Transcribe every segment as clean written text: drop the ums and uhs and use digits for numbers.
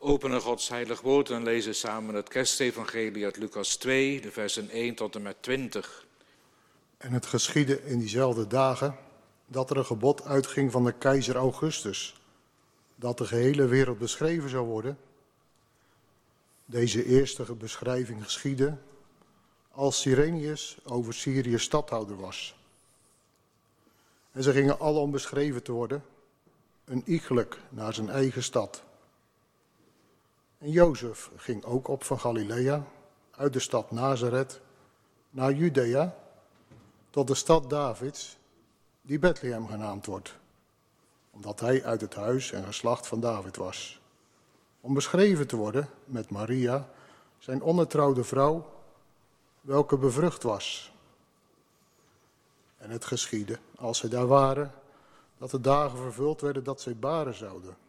openen Gods heilig woord en lezen samen het kerstevangelie uit Lucas 2, de versen 1 tot en met 20. En het geschiedde in diezelfde dagen dat er een gebod uitging van de keizer Augustus, dat de gehele wereld beschreven zou worden. Deze eerste beschrijving geschiedde als Cyrenius over Syrië stadhouder was. En ze gingen alle om beschreven te worden, een iegelijk naar zijn eigen stad. En Jozef ging ook op van Galilea, uit de stad Nazareth, naar Judea, tot de stad Davids, die Bethlehem genaamd wordt, omdat hij uit het huis en geslacht van David was. Om beschreven te worden met Maria, zijn ongetrouwde vrouw, welke bevrucht was. En het geschiedde, als zij daar waren, dat de dagen vervuld werden dat zij baren zouden.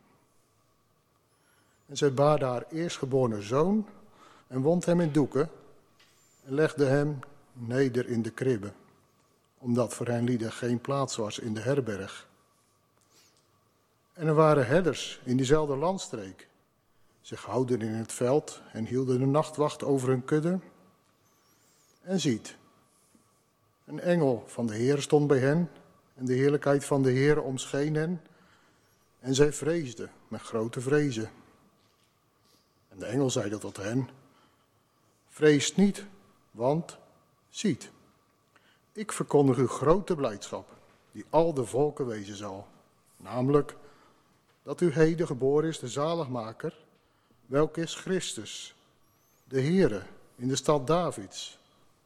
En zij baarde haar eerstgeboren zoon en wond hem in doeken en legde hem neder in de kribbe, omdat voor hen lieden geen plaats was in de herberg. En er waren herders in diezelfde landstreek, zich houden in het veld en hielden de nachtwacht over hun kudde. En ziet, een engel van de Heer stond bij hen en de heerlijkheid van de Heer omscheen hen en zij vreesden met grote vrezen. En de engel zeide tot hen, vreest niet, want ziet, ik verkondig u grote blijdschap, die al de volken wezen zal. Namelijk, dat u heden geboren is de zaligmaker, welke is Christus, de Heere, in de stad Davids.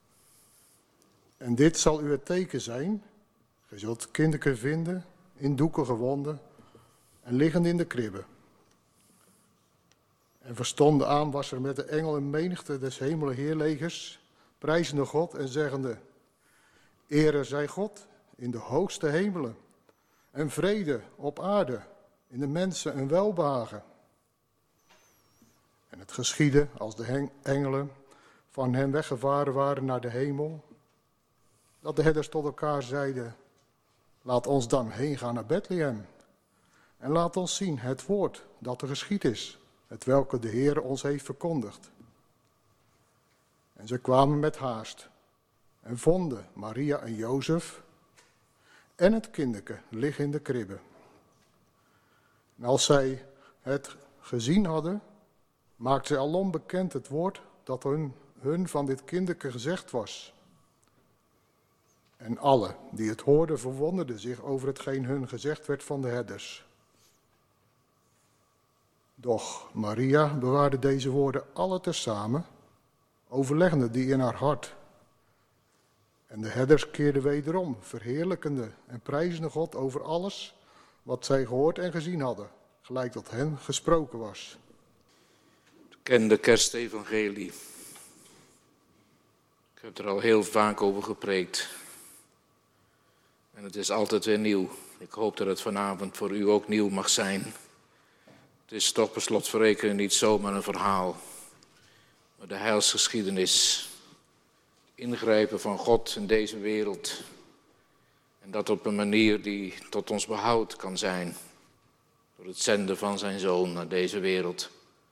En dit zal u het teken zijn, gij zult kinderen vinden, in doeken gewonden en liggend in de kribbe. En verstonden aan was er met de engel een menigte des hemelen heerlegers, prijzende God en zeggende, Ere zij God in de hoogste hemelen en vrede op aarde, in de mensen een welbehagen. En het geschiedde als de engelen van hen weggevaren waren naar de hemel, dat de herders tot elkaar zeiden, laat ons dan heen gaan naar Bethlehem en laat ons zien het woord dat er geschied is, het welke de Heer ons heeft verkondigd. En ze kwamen met haast en vonden Maria en Jozef en het kinderke liggen in de kribbe. En als zij het gezien hadden, maakten zij alom bekend het woord dat hun van dit kinderke gezegd was. En alle die het hoorden verwonderden zich over hetgeen hun gezegd werd van de herders. Doch Maria bewaarde deze woorden alle tezamen, overleggende die in haar hart. En de herders keerden wederom, verheerlijkende en prijzende God over alles wat zij gehoord en gezien hadden, gelijk dat hen gesproken was. Bekende kerstevangelie. Ik heb er al heel vaak over gepreekt. En het is altijd weer nieuw. Ik hoop dat het vanavond voor u ook nieuw mag zijn. Het is toch per slot van rekening niet zomaar een verhaal, maar de heilsgeschiedenis. Ingrijpen van God in deze wereld. En dat op een manier die tot ons behoud kan zijn. Door het zenden van zijn zoon naar deze wereld.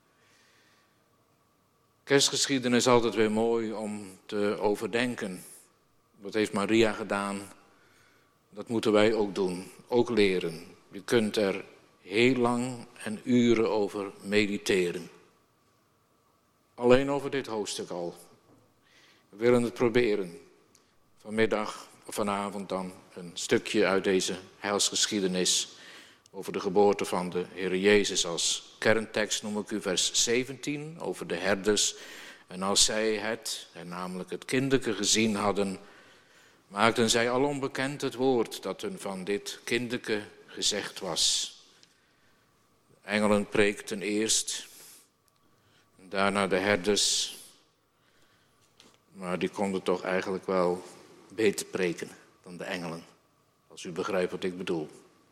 Kerstgeschiedenis is altijd weer mooi om te overdenken. Wat heeft Maria gedaan? Dat moeten wij ook doen, ook leren. Je kunt er heel lang en uren over mediteren. Alleen over dit hoofdstuk al. We willen het proberen. Vanmiddag of vanavond dan een stukje uit deze heilsgeschiedenis over de geboorte van de Heer Jezus. Als kerntekst noem ik u vers 17 over de herders. En als zij het, en namelijk het kinderke gezien hadden, maakten zij alom bekend het woord dat hun van dit kinderke gezegd was. De engelen preekten eerst, en daarna de herders. Maar die konden toch eigenlijk wel beter preken dan de engelen. Als u begrijpt wat ik bedoel.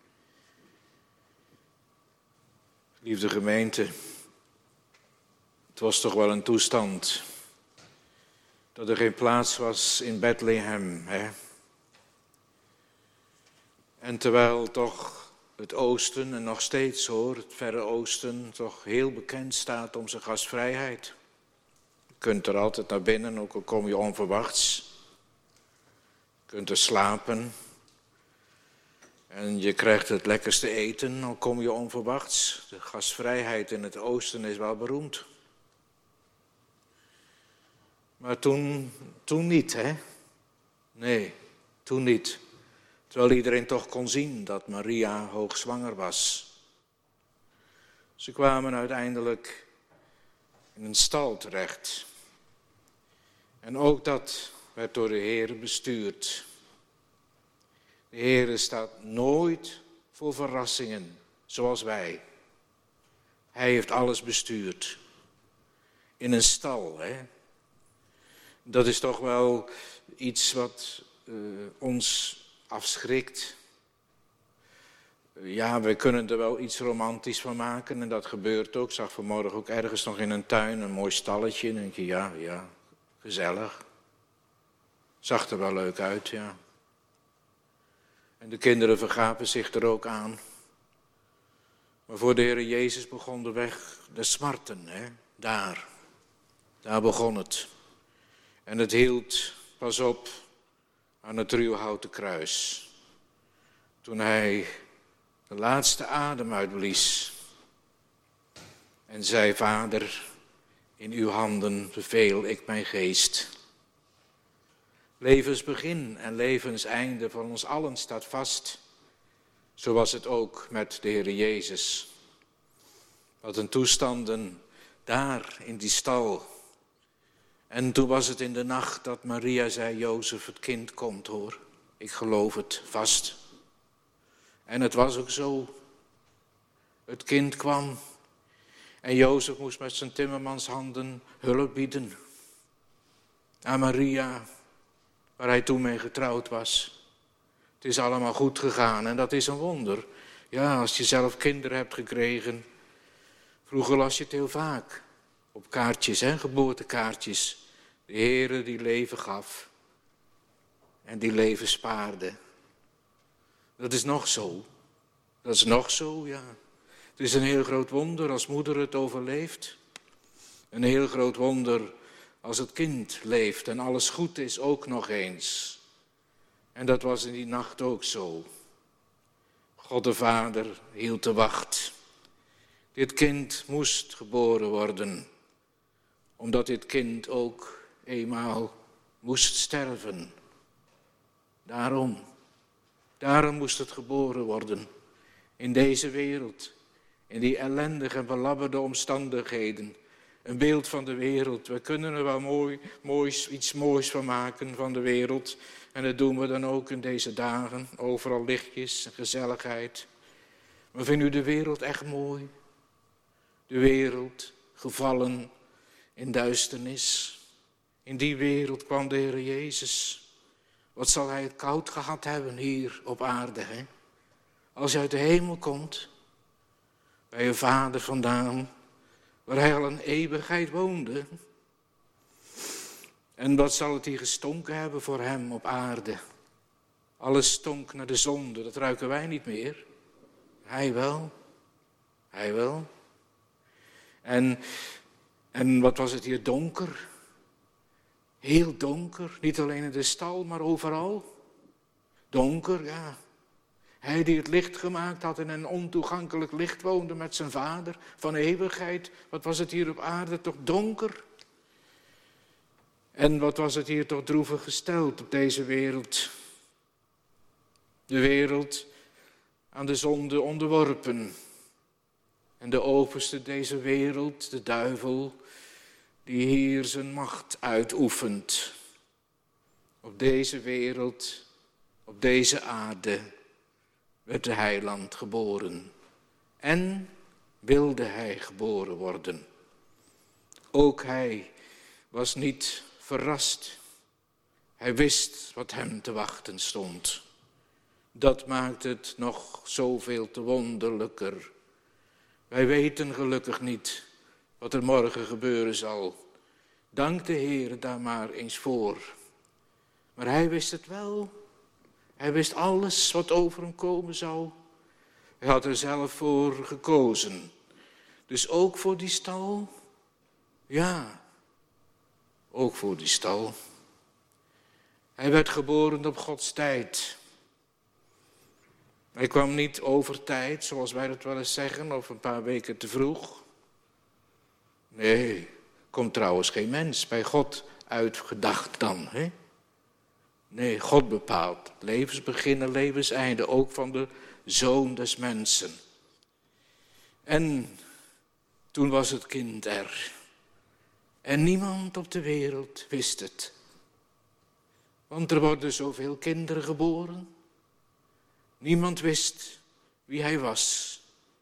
Liefde gemeente, het was toch wel een toestand dat er geen plaats was in Bethlehem. Hè? En terwijl toch het oosten, en nog steeds hoor, het Verre Oosten, toch heel bekend staat om zijn gastvrijheid. Je kunt er altijd naar binnen, ook al kom je onverwachts. Je kunt er slapen. En je krijgt het lekkerste eten, al kom je onverwachts. De gastvrijheid in het oosten is wel beroemd. Maar toen niet, hè? Nee, toen niet. Terwijl iedereen toch kon zien dat Maria hoogzwanger was. Ze kwamen uiteindelijk in een stal terecht. En ook dat werd door de Heer bestuurd. De Heer staat nooit voor verrassingen, zoals wij. Hij heeft alles bestuurd. In een stal, hè. Dat is toch wel iets wat ons afschrikt. Ja, we kunnen er wel iets romantisch van maken en dat gebeurt ook. Ik zag vanmorgen ook ergens nog in een tuin een mooi stalletje. En dan denk je, ja, gezellig. Zag er wel leuk uit, ja. En de kinderen vergapen zich er ook aan. Maar voor de Heer Jezus begon de weg de smarten, hè. Daar begon het. En het hield, pas op, aan het ruwhouten kruis. Toen hij de laatste adem uitblies. En zei, Vader, in uw handen beveel ik mijn geest. Levensbegin en levenseinde van ons allen staat vast. Zo was het ook met de Heer Jezus. Wat een toestanden daar in die stal. En toen was het in de nacht dat Maria zei, Jozef, het kind komt hoor. Ik geloof het vast. En het was ook zo. Het kind kwam. En Jozef moest met zijn timmermanshanden hulp bieden. Aan Maria, waar hij toen mee getrouwd was. Het is allemaal goed gegaan en dat is een wonder. Ja, als je zelf kinderen hebt gekregen. Vroeger las je het heel vaak. Op kaartjes, hè, geboortekaartjes. De Heere die leven gaf. En die leven spaarde. Dat is nog zo. Dat is nog zo, ja. Het is een heel groot wonder als moeder het overleeft. Een heel groot wonder als het kind leeft en alles goed is ook nog eens. En dat was in die nacht ook zo. God de Vader hield de wacht. Dit kind moest geboren worden, omdat dit kind ook eenmaal moest sterven. Daarom moest het geboren worden. In deze wereld, in die ellendige en belabberde omstandigheden. Een beeld van de wereld. We kunnen er wel iets moois van maken van de wereld. En dat doen we dan ook in deze dagen. Overal lichtjes en gezelligheid. Maar vindt u de wereld echt mooi? De wereld gevallen in duisternis. In die wereld kwam de Heer Jezus. Wat zal hij het koud gehad hebben hier op aarde, hè? Als hij uit de hemel komt, bij een Vader vandaan, waar hij al een eeuwigheid woonde. En wat zal het hier gestonken hebben voor hem op aarde? Alles stonk naar de zonde, dat ruiken wij niet meer. Hij wel. En wat was het hier donker? Heel donker, niet alleen in de stal, maar overal. Donker, ja. Hij die het licht gemaakt had en in een ontoegankelijk licht woonde met zijn Vader van eeuwigheid. Wat was het hier op aarde toch donker? En wat was het hier toch droevig gesteld op deze wereld? De wereld aan de zonde onderworpen. En de overste deze wereld, de duivel, die hier zijn macht uitoefent. Op deze wereld, op deze aarde, werd de heiland geboren. En wilde hij geboren worden. Ook hij was niet verrast. Hij wist wat hem te wachten stond. Dat maakt het nog zoveel te wonderlijker. Wij weten gelukkig niet wat er morgen gebeuren zal. Dank de Heer daar maar eens voor. Maar hij wist het wel. Hij wist alles wat over hem komen zou. Hij had er zelf voor gekozen. Dus ook voor die stal? Ja, ook voor die stal. Hij werd geboren op Gods tijd. Hij kwam niet over tijd, zoals wij dat wel eens zeggen, of een paar weken te vroeg. Nee, komt trouwens geen mens bij God uitgedacht dan, hè? Nee, God bepaalt levensbegin en levenseinde, ook van de Zoon des mensen. En toen was het kind er. En niemand op de wereld wist het. Want er worden zoveel kinderen geboren. Niemand wist wie hij was.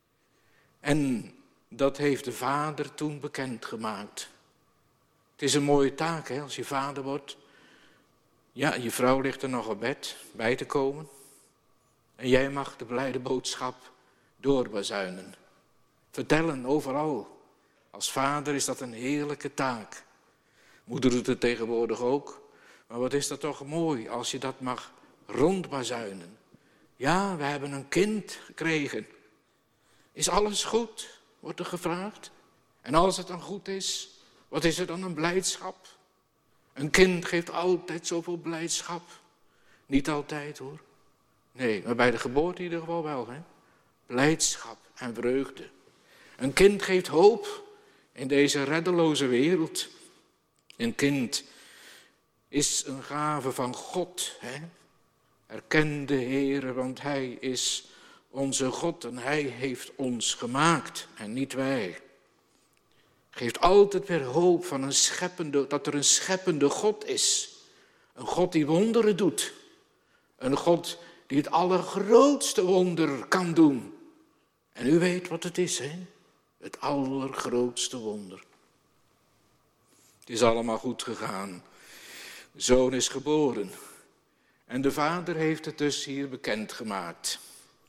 En dat heeft de vader toen bekendgemaakt. Het is een mooie taak, hè, als je vader wordt. Ja, je vrouw ligt er nog op bed bij te komen. En jij mag de blijde boodschap doorbazuinen. Vertellen overal. Als vader is dat een heerlijke taak. Moeder doet het tegenwoordig ook. Maar wat is dat toch mooi als je dat mag rondbazuinen. Ja, we hebben een kind gekregen. Is alles goed, wordt er gevraagd. En als het dan goed is, wat is er dan een blijdschap? Een kind geeft altijd zoveel blijdschap. Niet altijd hoor. Nee, maar bij de geboorte in ieder geval wel. Hè? Blijdschap en vreugde. Een kind geeft hoop in deze reddeloze wereld. Een kind is een gave van God. Hè? Erken de Heere, want Hij is onze God en Hij heeft ons gemaakt en niet wij. Geeft altijd weer hoop van dat er een scheppende God is. Een God die wonderen doet. Een God die het allergrootste wonder kan doen. En u weet wat het is, hè? Het allergrootste wonder. Het is allemaal goed gegaan. De zoon is geboren. En de vader heeft het dus hier bekendgemaakt.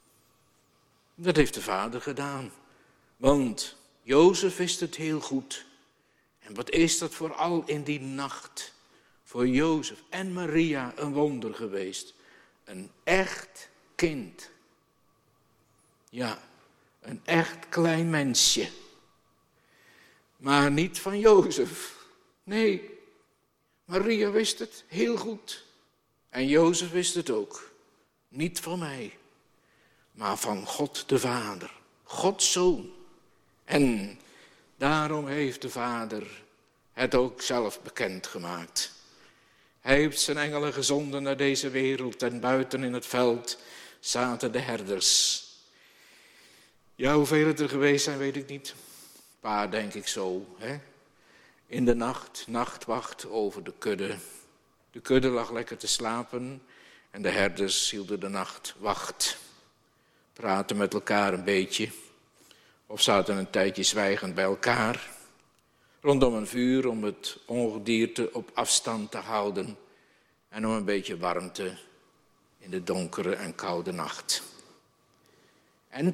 Dat heeft de vader gedaan. Want Jozef wist het heel goed. En wat is dat vooral in die nacht voor Jozef en Maria een wonder geweest. Een echt kind. Ja, een echt klein mensje. Maar niet van Jozef. Nee, Maria wist het heel goed. En Jozef wist het ook. Niet van mij, maar van God de Vader. Gods Zoon. En daarom heeft de Vader het ook zelf bekendgemaakt. Hij heeft zijn engelen gezonden naar deze wereld en buiten in het veld zaten de herders. Ja, hoeveel het er geweest zijn, weet ik niet. Een paar, denk ik zo. Hè? In de nachtwacht over de kudde. De kudde lag lekker te slapen en de herders hielden de nacht wacht. Praten met elkaar een beetje. Of zaten een tijdje zwijgend bij elkaar. Rondom een vuur om het ongedierte op afstand te houden. En om een beetje warmte in de donkere en koude nacht. En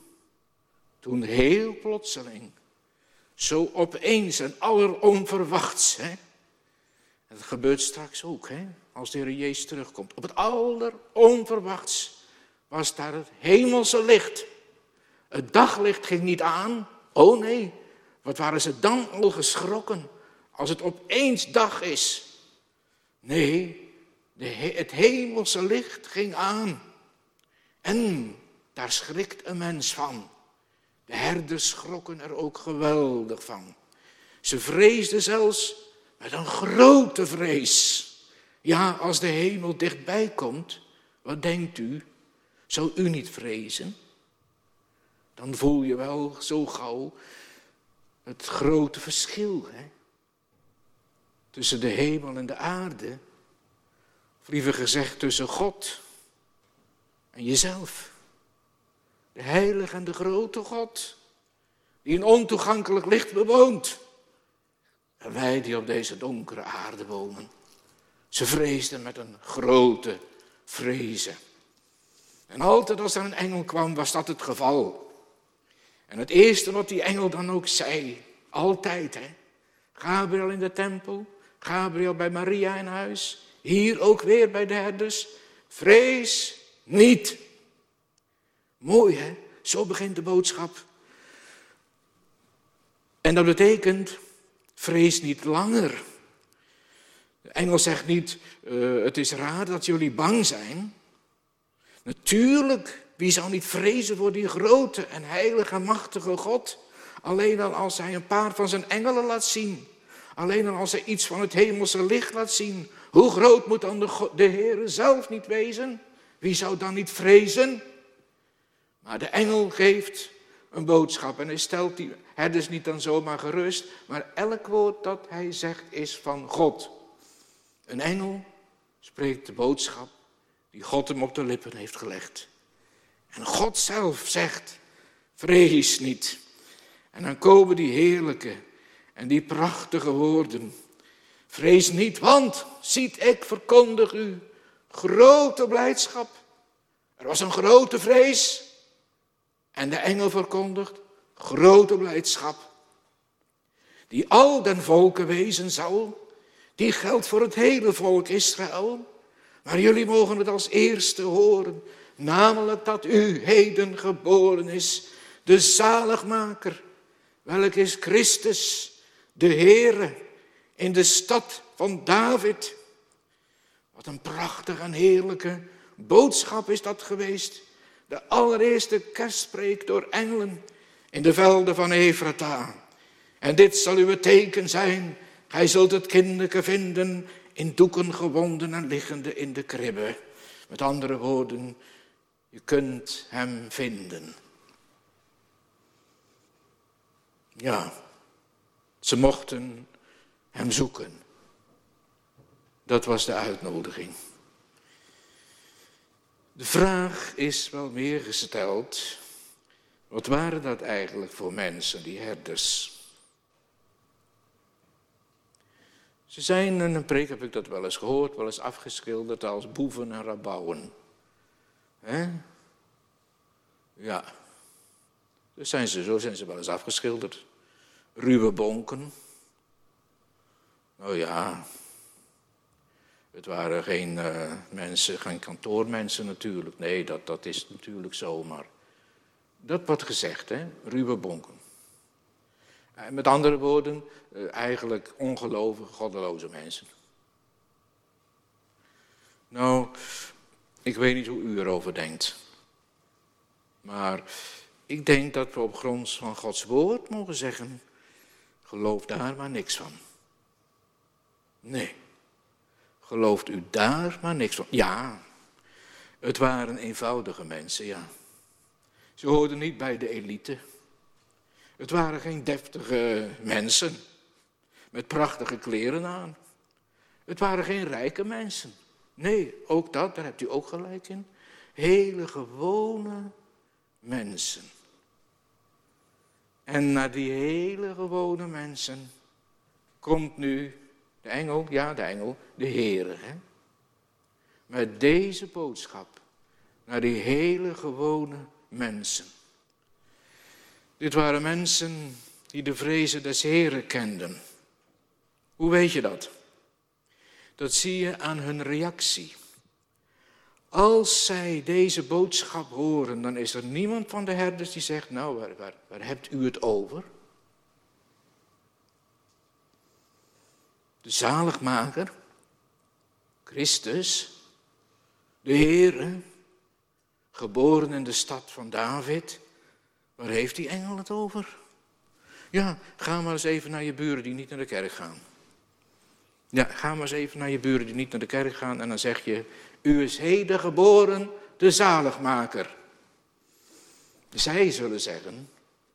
toen heel plotseling, zo opeens en alleronverwachts, hè. Het gebeurt straks ook, hè, als de Heer Jezus terugkomt. Op het alleronverwachts was daar het hemelse licht. Het daglicht ging niet aan. Oh nee, wat waren ze dan al geschrokken als het opeens dag is. Nee, het hemelse licht ging aan. En daar schrikt een mens van. De herders schrokken er ook geweldig van. Ze vreesden zelfs met een grote vrees. Ja, als de hemel dichtbij komt, wat denkt u? Zou u niet vrezen? Dan voel je wel zo gauw het grote verschil, hè? Tussen de hemel en de aarde. Of liever gezegd tussen God en jezelf. De heilige en de grote God, die een ontoegankelijk licht bewoont. En wij die op deze donkere aarde wonen. Ze vreesden met een grote vrezen. En altijd als er een engel kwam, was dat het geval. En het eerste wat die engel dan ook zei, altijd hè. Gabriel in de tempel, Gabriel bij Maria in huis, hier ook weer bij de herders. Vrees niet, Mooi hè, zo begint de boodschap. En dat betekent, vrees niet langer. De engel zegt niet, het is raar dat jullie bang zijn. Natuurlijk, wie zou niet vrezen voor die grote en heilige en machtige God? Alleen al als hij een paar van zijn engelen laat zien. Alleen al als hij iets van het hemelse licht laat zien. Hoe groot moet dan de Heere zelf niet wezen? Wie zou dan niet vrezen? Maar de engel geeft een boodschap en hij stelt die herders niet dan zomaar gerust. Maar elk woord dat hij zegt is van God. Een engel spreekt de boodschap die God hem op de lippen heeft gelegd. En God zelf zegt, vrees niet. En dan komen die heerlijke en die prachtige woorden. Vrees niet, want, ziet, ik verkondig u grote blijdschap. Er was een grote vrees. En de engel verkondigt grote blijdschap. Die al den volken wezen zal. Die geldt voor het hele volk Israël. Maar jullie mogen het als eerste horen. Namelijk dat u heden geboren is. De zaligmaker. Welk is Christus, de Heere, in de stad van David. Wat een prachtige en heerlijke boodschap is dat geweest. De allereerste kerstpreek door engelen in de velden van Efrata. En dit zal uw teken zijn. Gij zult het kindeke vinden in doeken gewonden en liggende in de kribbe. Met andere woorden, je kunt hem vinden. Ja, ze mochten hem zoeken. Dat was de uitnodiging. De vraag is wel meer gesteld. Wat waren dat eigenlijk voor mensen, die herders? Ze zijn, in een preek heb ik dat wel eens gehoord, wel eens afgeschilderd als boeven en rabauwen. Ja, zo zijn ze wel eens afgeschilderd. Ruwe bonken. Nou ja, het waren geen mensen, geen kantoormensen natuurlijk. Nee, dat is natuurlijk zo, maar dat wordt gezegd, hè? Ruwe bonken. Met andere woorden, eigenlijk ongelovige, goddeloze mensen. Nou, ik weet niet hoe u erover denkt. Maar ik denk dat we op grond van Gods woord mogen zeggen, geloof daar maar niks van. Nee, gelooft u daar maar niks van. Ja, het waren eenvoudige mensen, ja. Ze hoorden niet bij de elite. Het waren geen deftige mensen met prachtige kleren aan. Het waren geen rijke mensen. Nee, ook dat, daar hebt u ook gelijk in. Hele gewone mensen. En naar die hele gewone mensen komt nu de engel, de Heere. Hè? Met deze boodschap naar die hele gewone mensen. Dit waren mensen die de vrezen des Heeren kenden. Hoe weet je dat? Dat zie je aan hun reactie. Als zij deze boodschap horen, dan is er niemand van de herders die zegt, nou, waar hebt u het over? De zaligmaker, Christus, de Heere, geboren in de stad van David. Waar heeft die engel het over? Ja, ga maar eens even naar je buren die niet naar de kerk gaan. Ja, ga maar eens even naar je buren die niet naar de kerk gaan en dan zeg je, u is heden geboren, de zaligmaker. Zij zullen zeggen,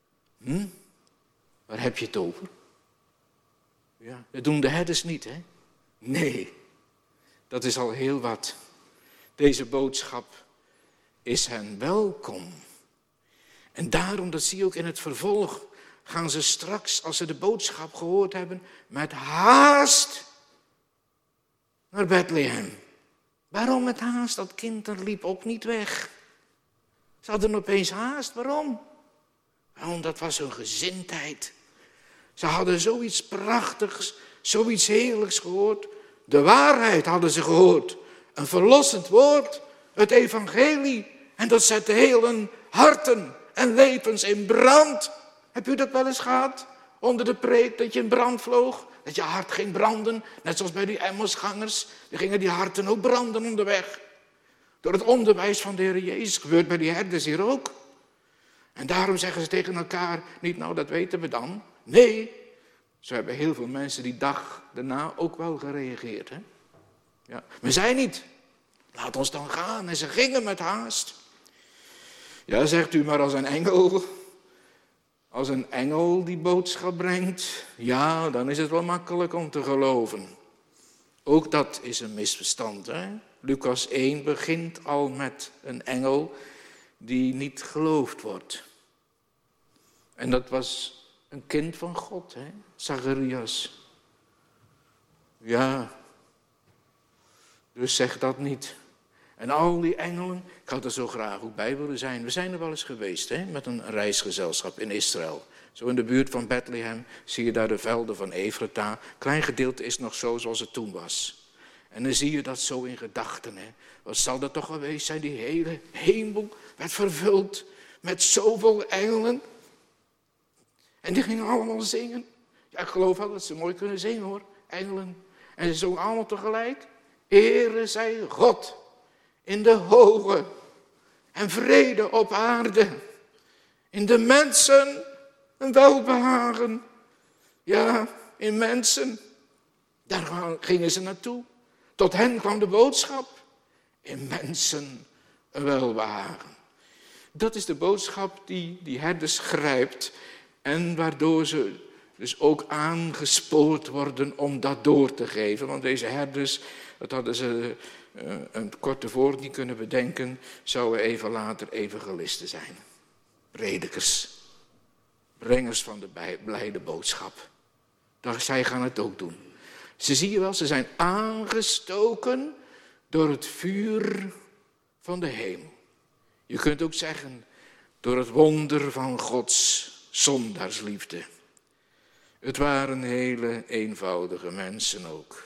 waar heb je het over? Ja, dat doen de herders niet, hè? Nee, dat is al heel wat. Deze boodschap is hen welkom. En daarom, dat zie je ook in het vervolg, gaan ze straks, als ze de boodschap gehoord hebben, met haast naar Bethlehem. Waarom met haast? Dat kind dat liep ook niet weg. Ze hadden opeens haast. Waarom? Want dat was hun gezindheid. Ze hadden zoiets prachtigs, zoiets heerlijks gehoord. De waarheid hadden ze gehoord. Een verlossend woord, het evangelie. En dat zet hele harten en levens in brand. Heb u dat wel eens gehad? Onder de preek dat je in brand vloog? Dat je hart ging branden? Net zoals bij die Emmausgangers. Die gingen die harten ook branden onderweg. Door het onderwijs van de Heer Jezus. Gebeurt bij die herders hier ook. En daarom zeggen ze tegen elkaar niet, nou dat weten we dan. Nee, zo hebben heel veel mensen die dag daarna ook wel gereageerd. Hè? Ja, we zijn niet. Laat ons dan gaan. En ze gingen met haast. Ja, zegt u, maar als een engel die boodschap brengt, ja, dan is het wel makkelijk om te geloven. Ook dat is een misverstand. Hè? Lucas 1 begint al met een engel die niet geloofd wordt. En dat was een kind van God, hè? Zacharias. Ja, dus zeg dat niet. En al die engelen, ik had er zo graag ook bij willen zijn. We zijn er wel eens geweest, hè, met een reisgezelschap in Israël. Zo in de buurt van Bethlehem zie je daar de velden van Efrata. Klein gedeelte is nog zo zoals het toen was. En dan zie je dat zo in gedachten. Hè. Wat zal dat toch geweest zijn? Die hele hemel werd vervuld met zoveel engelen. En die gingen allemaal zingen. Ja, ik geloof wel dat ze mooi kunnen zingen hoor, engelen. En ze zongen allemaal tegelijk. Heere zij God in de hoge en vrede op aarde. In de mensen een welbehagen. Ja, in mensen. Daar gingen ze naartoe. Tot hen kwam de boodschap. In mensen een welbehagen. Dat is de boodschap die herders grijpt. En waardoor ze dus ook aangespoord worden om dat door te geven. Want deze herders, dat hadden ze een kort tevoren niet kunnen bedenken, zouden even later evangelisten zijn. Predikers. Brengers van de blijde boodschap. Zij gaan het ook doen. Ze zie je wel, ze zijn aangestoken door het vuur van de hemel. Je kunt ook zeggen, door het wonder van Gods zondaarsliefde. Het waren hele eenvoudige mensen ook.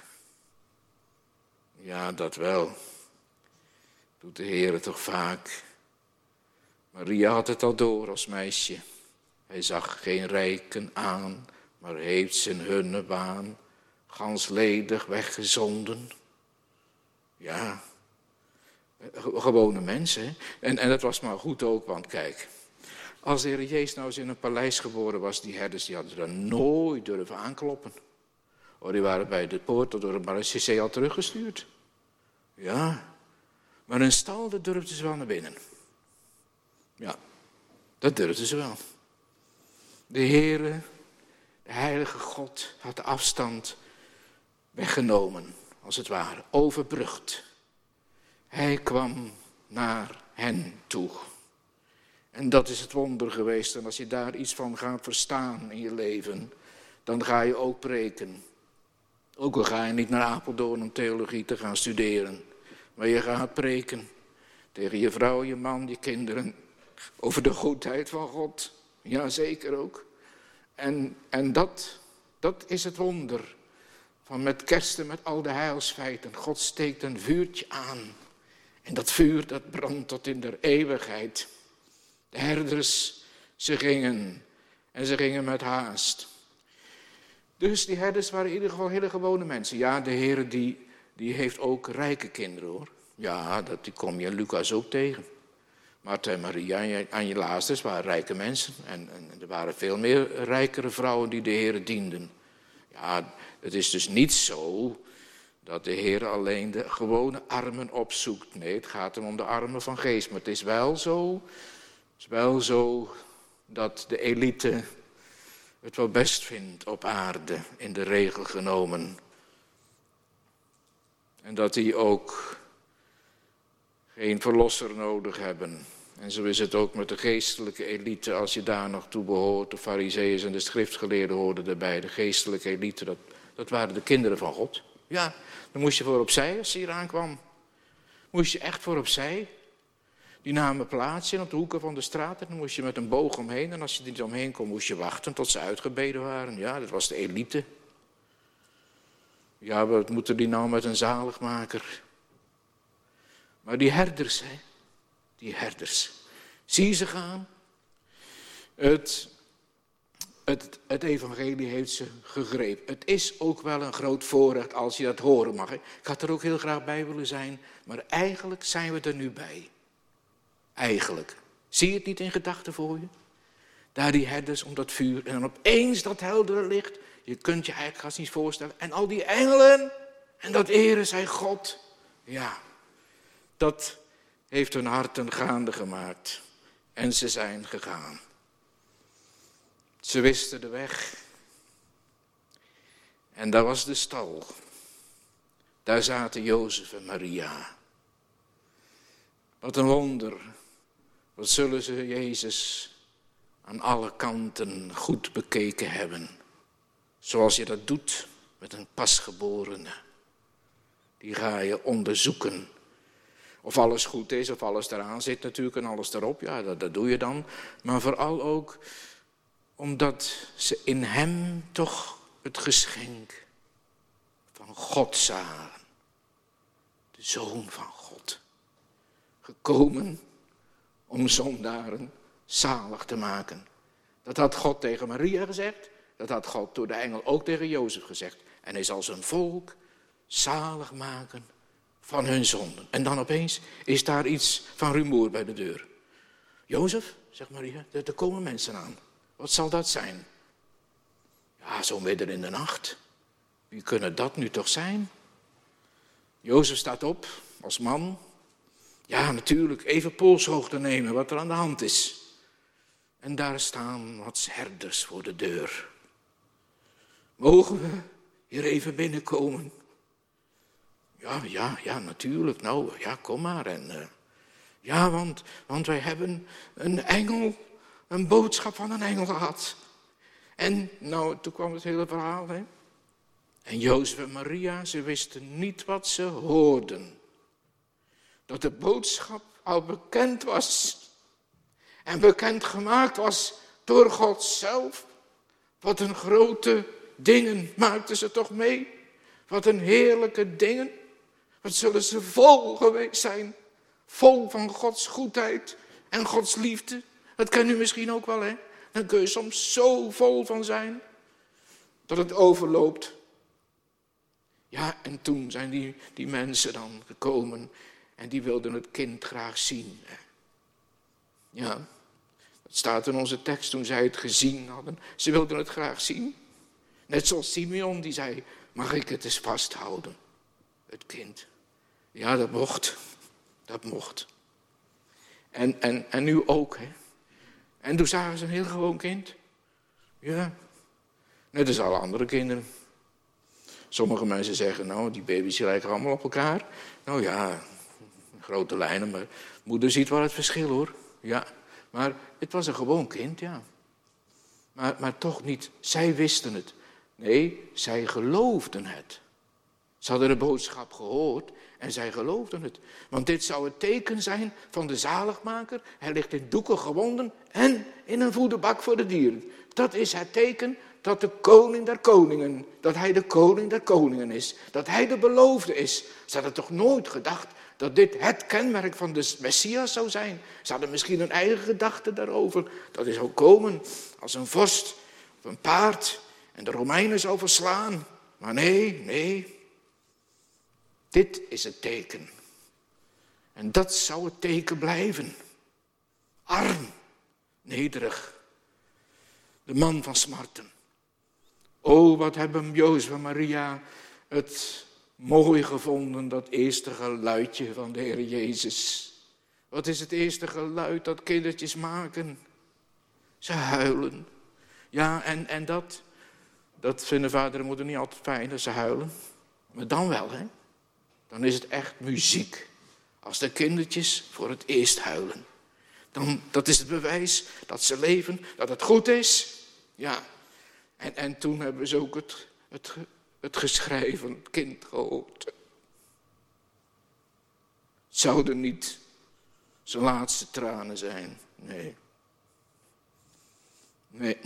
Ja, dat wel. Doet de Heer toch vaak. Maria had het al door als meisje. Hij zag geen rijken aan, maar heeft zijn hunne baan gans ledig weggezonden. Ja, gewone mensen. En dat was maar goed ook, want kijk, als de Heer Jezus nou eens in een paleis geboren was, die herders die hadden er nooit durven aankloppen. Oh, die waren bij de poort door de marechaussee al teruggestuurd. Ja, maar een stal, dat durfden ze wel naar binnen. Ja, dat durfden ze wel. De Heere, de heilige God, had de afstand weggenomen, als het ware, overbrugd. Hij kwam naar hen toe. En dat is het wonder geweest. En als je daar iets van gaat verstaan in je leven, dan ga je ook preken. Ook al ga je niet naar Apeldoorn om theologie te gaan studeren. Maar je gaat preken tegen je vrouw, je man, je kinderen. Over de goedheid van God. Ja, zeker ook. En dat is het wonder. Van met kersten, met al de heilsfeiten. God steekt een vuurtje aan. En dat vuur, dat brandt tot in der eeuwigheid. De herders, ze gingen. En ze gingen met haast. Dus die herders waren in ieder geval hele gewone mensen. Ja, de Heer die heeft ook rijke kinderen hoor. Ja, die kom je in Lucas ook tegen. Martha en Maria en je Lazarus waren rijke mensen. En er waren veel meer rijkere vrouwen die de Heer dienden. Ja, het is dus niet zo dat de Heer alleen de gewone armen opzoekt. Nee, het gaat hem om de armen van geest. Maar het is wel zo dat de elite het wel best vindt op aarde, in de regel genomen. En dat die ook geen verlosser nodig hebben. En zo is het ook met de geestelijke elite, als je daar nog toe behoort. De farizeeën en de schriftgeleerden hoorden erbij. De geestelijke elite, dat waren de kinderen van God. Ja, dan moest je voor opzij als je hier aankwam. Moest je echt voor opzij. Die namen plaats in op de hoeken van de straat en dan moest je met een boog omheen. En als je er niet omheen kon, moest je wachten tot ze uitgebeden waren. Ja, dat was de elite. Ja, wat moeten die nou met een zaligmaker? Maar die herders, hè, die herders. Zie je ze gaan? Het evangelie heeft ze gegrepen. Het is ook wel een groot voorrecht als je dat horen mag. Ik had er ook heel graag bij willen zijn, maar eigenlijk zijn we er nu bij. Eigenlijk. Zie je het niet in gedachten voor je? Daar die herders om dat vuur en dan opeens dat heldere licht. Je kunt je eigenlijk haast niet voorstellen. En al die engelen en dat eren zij God. Ja, dat heeft hun harten gaande gemaakt. En ze zijn gegaan. Ze wisten de weg. En daar was de stal. Daar zaten Jozef en Maria. Wat een wonder. Wat zullen ze Jezus aan alle kanten goed bekeken hebben. Zoals je dat doet met een pasgeborene. Die ga je onderzoeken. Of alles goed is, of alles eraan zit natuurlijk en alles erop. Ja, dat doe je dan. Maar vooral ook omdat ze in hem toch het geschenk van God zagen. De Zoon van God. Gekomen om zondaren zalig te maken. Dat had God tegen Maria gezegd. Dat had God door de engel ook tegen Jozef gezegd. En hij zal zijn volk zalig maken van hun zonden. En dan opeens is daar iets van rumoer bij de deur. Jozef, zegt Maria, er komen mensen aan. Wat zal dat zijn? Ja, zo midden in de nacht. Wie kunnen dat nu toch zijn? Jozef staat op als man. Ja, natuurlijk, even polshoogte nemen wat er aan de hand is. En daar staan wat herders voor de deur. Mogen we hier even binnenkomen? Ja, natuurlijk. Nou, ja, kom maar. En, want wij hebben een boodschap van een engel gehad. En, nou, toen kwam het hele verhaal, hè. En Jozef en Maria, ze wisten niet wat ze hoorden. Dat de boodschap al bekend was. En bekend gemaakt was door God zelf. Wat een grote dingen maakten ze toch mee. Wat een heerlijke dingen. Wat zullen ze vol geweest zijn. Vol van Gods goedheid en Gods liefde. Dat ken u misschien ook wel, hè. Dan kun je soms zo vol van zijn. Dat het overloopt. Ja, en toen zijn die mensen dan gekomen. En die wilden het kind graag zien. Ja, dat staat in onze tekst toen zij het gezien hadden. Ze wilden het graag zien. Net zoals Simeon die zei, mag ik het eens vasthouden? Het kind. Ja, dat mocht. Dat mocht. En nu ook, hè. En toen zagen ze een heel gewoon kind. Ja, net als alle andere kinderen. Sommige mensen zeggen, nou, die baby's lijken allemaal op elkaar. Nou ja, grote lijnen, maar moeder ziet wel het verschil, hoor. Ja, maar het was een gewoon kind, ja. Maar toch niet, zij wisten het. Nee, zij geloofden het. Ze hadden de boodschap gehoord en zij geloofden het. Want dit zou het teken zijn van de zaligmaker. Hij ligt in doeken gewonden en in een voederbak voor de dieren. Dat is het teken dat de koning der koningen, dat hij de koning der koningen is. Dat hij de beloofde is. Ze hadden toch nooit gedacht dat dit het kenmerk van de Messias zou zijn. Ze hadden misschien een eigen gedachte daarover. Dat hij zou komen als een vorst op een paard en de Romeinen zou verslaan. Maar nee. Dit is het teken. En dat zou het teken blijven. Arm, nederig. De man van smarten. O, wat hebben Jozef en Maria het mooi gevonden, dat eerste geluidje van de Heer Jezus. Wat is het eerste geluid dat kindertjes maken? Ze huilen. Ja, en dat vinden vader en moeder niet altijd fijn, dat ze huilen. Maar dan wel, hè. Dan is het echt muziek. Als de kindertjes voor het eerst huilen. Dat is het bewijs dat ze leven, dat het goed is. Ja, en toen hebben ze ook het geschrei van het kind gehoord. Het zouden niet zijn laatste tranen zijn. Nee.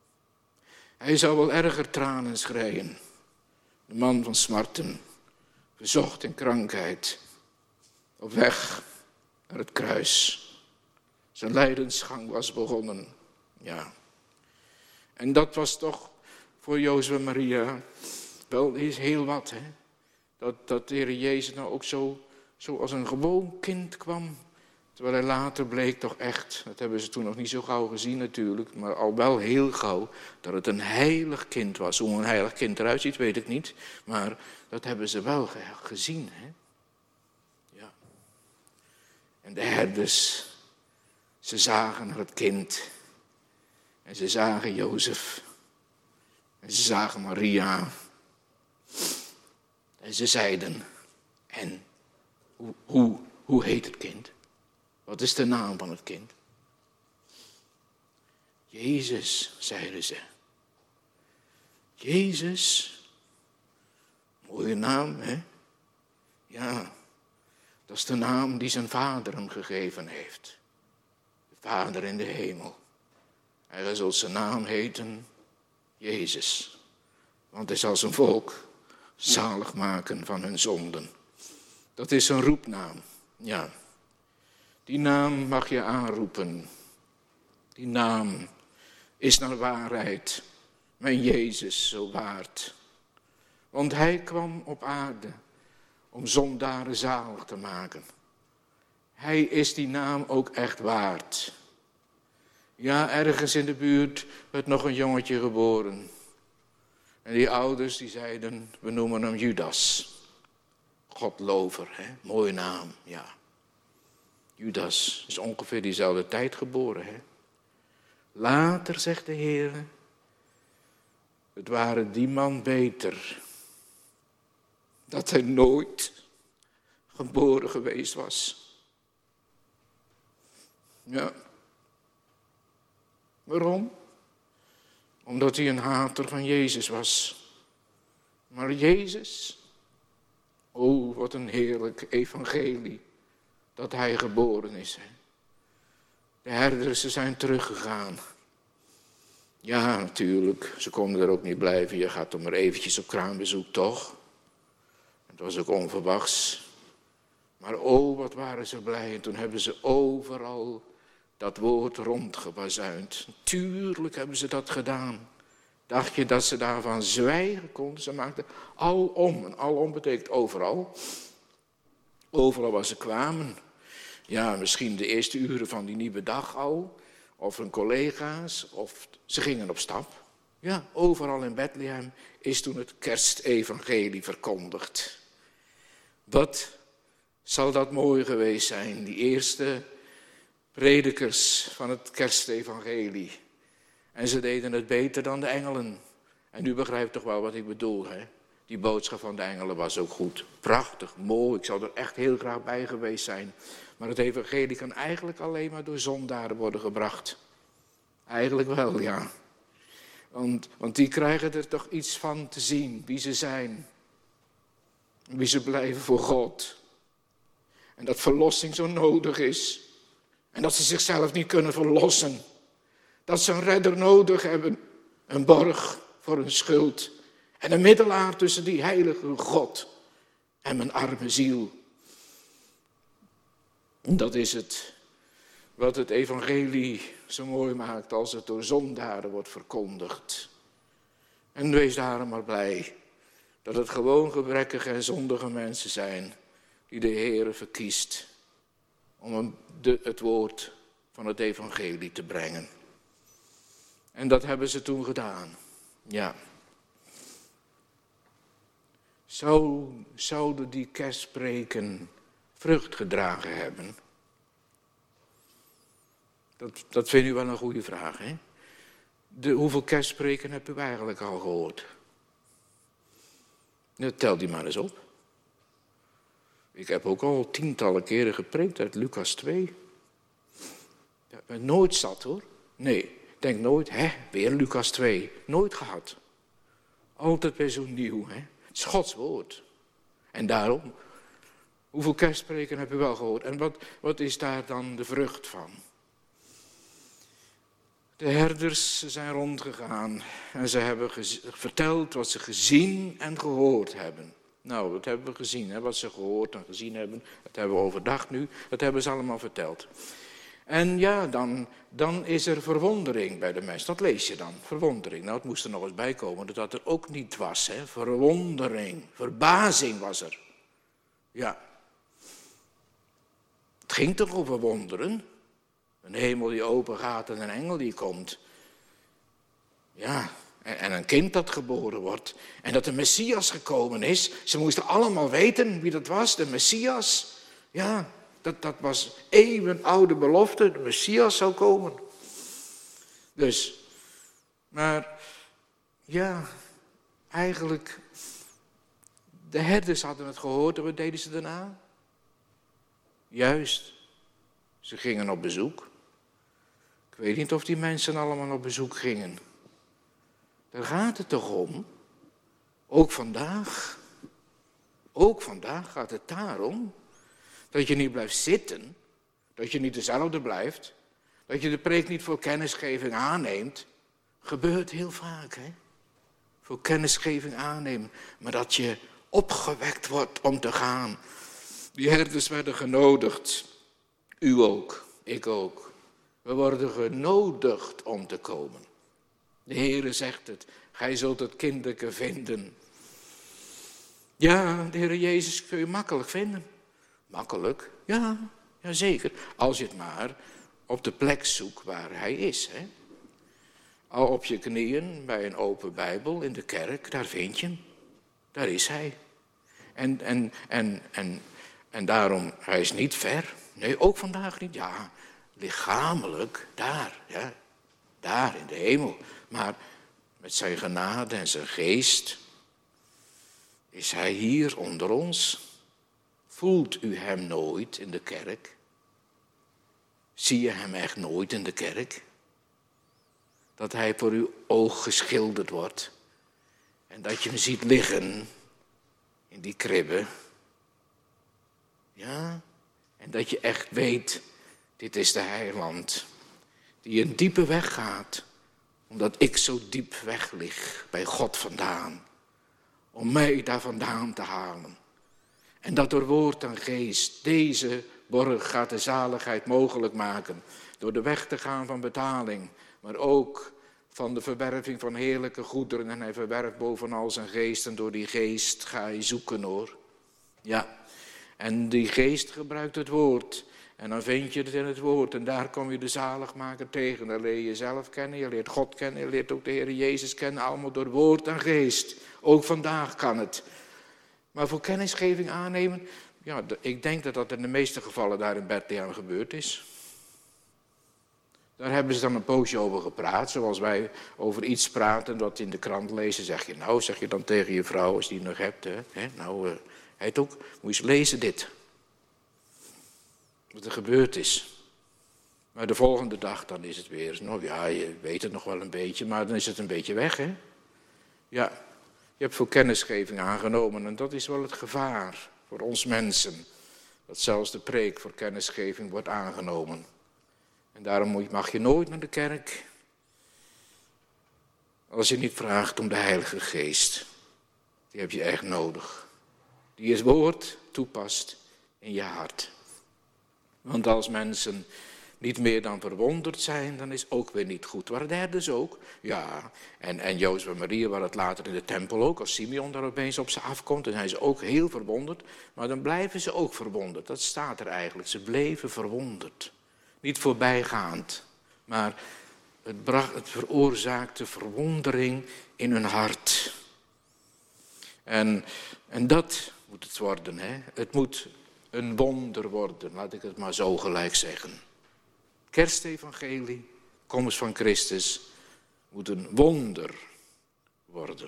Hij zou wel erger tranen schreien. De man van smarten. verzocht in krankheid, op weg naar het kruis. Zijn lijdensgang was begonnen, ja. En dat was toch voor Jozef en Maria wel heel wat, hè. Dat de Heer Jezus nou ook zo als een gewoon kind kwam. Terwijl hij later bleek toch echt, dat hebben ze toen nog niet zo gauw gezien natuurlijk, maar al wel heel gauw, dat het een heilig kind was. Hoe een heilig kind eruit ziet, weet ik niet. Maar dat hebben ze wel gezien, hè. Ja. En de herders, ze zagen naar het kind. En ze zagen Jozef. En ze zagen Maria. En ze zeiden, en hoe heet het kind? Wat is de naam van het kind? Jezus, zeiden ze. Jezus. Mooie naam, hè? Ja, dat is de naam die zijn vader hem gegeven heeft. De Vader in de hemel. En hij zal zijn naam heten Jezus. Want hij zal zijn volk zalig maken van hun zonden. Dat is een roepnaam, ja. Die naam mag je aanroepen. Die naam is naar waarheid mijn Jezus zo waard. Want hij kwam op aarde om zondaren zalig te maken. Hij is die naam ook echt waard. Ja, ergens in de buurt werd nog een jongetje geboren. En die ouders die zeiden, we noemen hem Judas. Godlover, hè? Mooie naam, ja. Judas is ongeveer diezelfde tijd geboren, hè. Later, zegt de Heer, het waren die man beter dat hij nooit geboren geweest was. Ja. Waarom? Omdat hij een hater van Jezus was. Maar Jezus, oh wat een heerlijk evangelie dat hij geboren is. Hè. De herders, ze zijn teruggegaan. Ja, natuurlijk, ze konden er ook niet blijven. Je gaat toch maar eventjes op kraambezoek, toch? Het was ook onverwachts. Maar oh, wat waren ze blij. En toen hebben ze overal dat woord rondgebazuind. Tuurlijk hebben ze dat gedaan. Dacht je dat ze daarvan zwijgen konden? Ze maakten alom. En alom betekent overal. Overal waar ze kwamen. Ja, misschien de eerste uren van die nieuwe dag al. Of hun collega's. Of ze gingen op stap. Ja, overal in Bethlehem is toen het kerstevangelie verkondigd. Wat zal dat mooi geweest zijn, die eerste predikers van het kerstevangelie. En ze deden het beter dan de engelen. En u begrijpt toch wel wat ik bedoel, hè? Die boodschap van de engelen was ook goed. Prachtig, mooi, ik zou er echt heel graag bij geweest zijn. Maar het evangelie kan eigenlijk alleen maar door zondaren worden gebracht. Eigenlijk wel, ja. Want die krijgen er toch iets van te zien, wie ze zijn. Wie ze blijven voor God. En dat verlossing zo nodig is. En dat ze zichzelf niet kunnen verlossen. Dat ze een redder nodig hebben. Een borg voor hun schuld. En een middelaar tussen die heilige God en mijn arme ziel. Dat is het wat het evangelie zo mooi maakt als het door zondaren wordt verkondigd. En wees daarom maar blij dat het gewoon gebrekkige en zondige mensen zijn die de Heere verkiest om het woord van het evangelie te brengen. En dat hebben ze toen gedaan, ja. Zouden die kerstpreken vrucht gedragen hebben? Dat vind u wel een goede vraag, hè? Hoeveel kerstpreken hebt u eigenlijk al gehoord? Tel die maar eens op. Ik heb ook al tientallen keren gepreekt uit Lucas 2. Ja, ben nooit zat, hoor. Nee, denk nooit, weer Lucas 2. Nooit gehad. Altijd weer zo nieuw, hè. Het is Gods woord. En daarom, hoeveel kerstpreken heb u wel gehoord? En wat is daar dan de vrucht van? De herders zijn rondgegaan en ze hebben verteld wat ze gezien en gehoord hebben. Nou, dat hebben we gezien, hè? Wat ze gehoord en gezien hebben. Dat hebben we overdacht nu, dat hebben ze allemaal verteld. En ja, dan is er verwondering bij de mensen. Dat lees je dan, verwondering. Nou, het moest er nog eens bij komen dat er ook niet was. Hè? Verwondering, verbazing was er. Ja. Het ging toch over wonderen? Een hemel die open gaat en een engel die komt. Ja, en een kind dat geboren wordt. En dat de Messias gekomen is. Ze moesten allemaal weten wie dat was, de Messias. Ja, dat was eeuwenoude belofte, de Messias zou komen. Dus, maar ja, eigenlijk, de herders hadden het gehoord en wat deden ze daarna? Juist, ze gingen op bezoek. Ik weet niet of die mensen allemaal op bezoek gingen. Daar gaat het toch om? Ook vandaag gaat het daarom dat je niet blijft zitten, dat je niet dezelfde blijft, dat je de preek niet voor kennisgeving aanneemt. Gebeurt heel vaak, hè? Voor kennisgeving aannemen, maar dat je opgewekt wordt om te gaan. Die herders werden genodigd, u ook, ik ook. We worden genodigd om te komen. De Heere zegt het, gij zult het kinderke vinden. Ja, de Heere Jezus kun je makkelijk vinden. Makkelijk? Ja, zeker. Als je het maar op de plek zoekt waar hij is. Hè? Al op je knieën bij een open Bijbel in de kerk, daar vind je hem. Daar is hij. En daarom, hij is niet ver. Nee, ook vandaag niet. Ja, lichamelijk, daar. Ja, daar in de hemel. Maar met zijn genade en zijn geest is hij hier onder ons. Voelt u hem nooit in de kerk? Zie je hem echt nooit in de kerk? Dat hij voor uw oog geschilderd wordt. En dat je hem ziet liggen in die kribbe. Ja, en dat je echt weet, dit is de heiland. Die een diepe weg gaat. Omdat ik zo diep weg lig bij God vandaan. Om mij daar vandaan te halen. En dat door woord en geest deze borg gaat de zaligheid mogelijk maken. Door de weg te gaan van betaling. Maar ook van de verwerving van heerlijke goederen. En hij verwerft bovenal zijn geest. En door die geest ga je zoeken hoor. Ja. En die geest gebruikt het woord. En dan vind je het in het woord. En daar kom je de zaligmaker tegen. Dan leer je jezelf kennen. Je leert God kennen. Je leert ook de Heer Jezus kennen. Allemaal door woord en geest. Ook vandaag kan het. Maar voor kennisgeving aannemen. Ja, ik denk dat dat in de meeste gevallen daar in Bethlehem gebeurd is. Daar hebben ze dan een poosje over gepraat. Zoals wij over iets praten wat in de krant lezen. Zeg je dan tegen je vrouw als die het nog hebt. Hè? Nou, hij ook. Moet je eens lezen dit. Wat er gebeurd is. Maar de volgende dag dan is het weer. Nou ja, je weet het nog wel een beetje. Maar dan is het een beetje weg hè. Ja. Je hebt voor kennisgeving aangenomen en dat is wel het gevaar voor ons mensen. Dat zelfs de preek voor kennisgeving wordt aangenomen. En daarom mag je nooit naar de kerk als je niet vraagt om de Heilige Geest. Die heb je echt nodig. Die het woord toepast in je hart. Want als mensen niet meer dan verwonderd zijn, dan is ook weer niet goed. Waren de herders ook? Ja, en Jozef en Maria waren het later in de tempel ook. Als Simeon daar opeens op ze afkomt, dan zijn ze ook heel verwonderd. Maar dan blijven ze ook verwonderd. Dat staat er eigenlijk. Ze bleven verwonderd. Niet voorbijgaand, maar het veroorzaakte verwondering in hun hart. En dat moet het worden. Hè? Het moet een wonder worden, laat ik het maar zo gelijk zeggen. Kerstevangelie, komst van Christus, moet een wonder worden.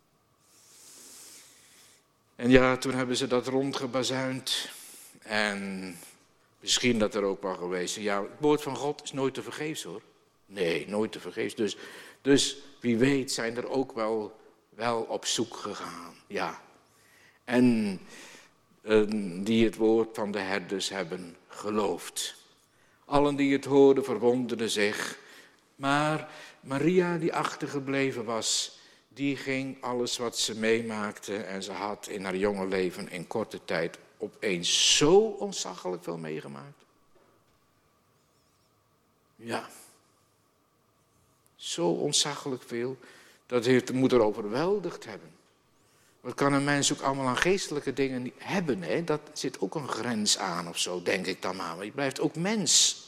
En ja, toen hebben ze dat rondgebazuind. En misschien dat er ook wel geweest is. Ja, het woord van God is nooit te vergeefs hoor. Nee, nooit te vergeefs. Dus wie weet zijn er ook wel op zoek gegaan. Ja. En die het woord van de herders hebben geloofd. Allen die het hoorden verwonderden zich. Maar Maria die achtergebleven was, die ging alles wat ze meemaakte en ze had in haar jonge leven in korte tijd opeens zo ontzaglijk veel meegemaakt. Ja, zo ontzaglijk veel, dat moet er overweldigd hebben. Wat kan een mens ook allemaal aan geestelijke dingen hebben, hè? Dat zit ook een grens aan of zo, denk ik dan maar. Maar je blijft ook mens.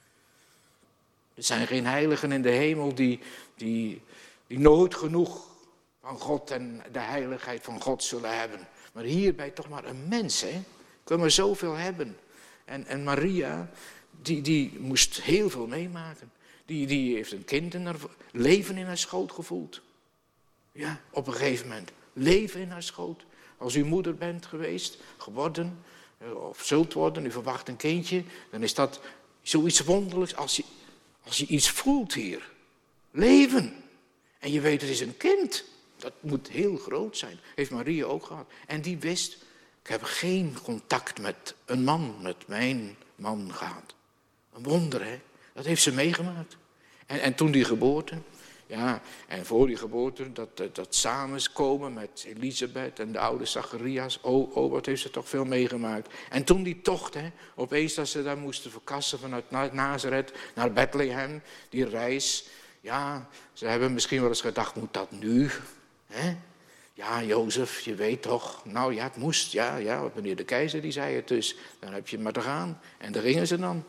Er zijn geen heiligen in de hemel die nooit genoeg van God en de heiligheid van God zullen hebben. Maar hier ben je toch maar een mens, hè? Kun maar zoveel hebben. En Maria, die moest heel veel meemaken. Die heeft een kind in haar leven in haar schoot gevoeld. Ja, op een gegeven moment. Leven in haar schoot. Als u moeder bent geweest, geworden, of zult worden, u verwacht een kindje, dan is dat zoiets wonderlijks als je iets voelt hier. Leven. En je weet, het is een kind. Dat moet heel groot zijn. Heeft Maria ook gehad. En die wist, ik heb geen contact met een man, met mijn man gehad. Een wonder, hè. Dat heeft ze meegemaakt. En toen die geboorte, ja, en voor die geboorte, dat samenkomen met Elisabeth en de oude Zacharias. Oh, wat heeft ze toch veel meegemaakt. En toen die tocht, hè, opeens dat ze daar moesten verkassen vanuit Nazareth naar Bethlehem, die reis. Ja, ze hebben misschien wel eens gedacht, moet dat nu? Hè? Ja, Jozef, je weet toch. Nou ja, het moest, ja, meneer de keizer die zei het dus. Dan heb je maar te gaan. En daar gingen ze dan.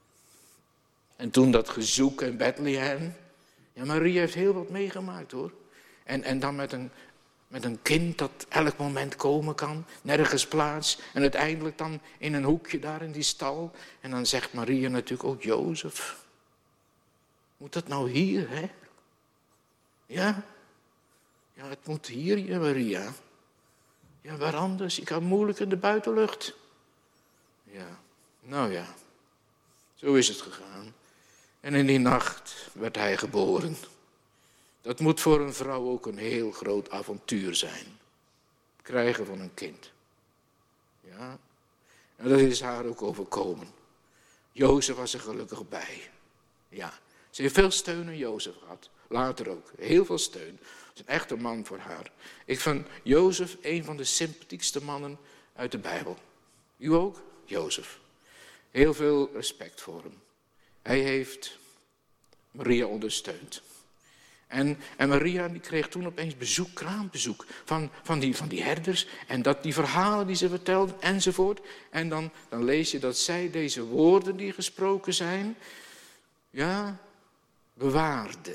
En toen dat gezoek in Bethlehem. Ja, Maria heeft heel wat meegemaakt hoor. En dan met een kind dat elk moment komen kan. Nergens plaats. En uiteindelijk dan in een hoekje daar in die stal. En dan zegt Maria natuurlijk ook, Jozef. Moet dat nou hier, hè? Ja, het moet hier, Maria. Ja, waar anders? Ik kan moeilijk in de buitenlucht. Ja, nou ja. Zo is het gegaan. En in die nacht werd hij geboren. Dat moet voor een vrouw ook een heel groot avontuur zijn. Het krijgen van een kind. Ja, en dat is haar ook overkomen. Jozef was er gelukkig bij. Ja, ze heeft veel steun in Jozef gehad. Later ook. Heel veel steun. Het is een echte man voor haar. Ik vind Jozef een van de sympathiekste mannen uit de Bijbel. U ook? Jozef. Heel veel respect voor hem. Hij heeft Maria ondersteund. En Maria die kreeg toen opeens bezoek, kraambezoek van die herders. En die verhalen die ze vertelden enzovoort. En dan lees je dat zij deze woorden die gesproken zijn, ja, bewaarde.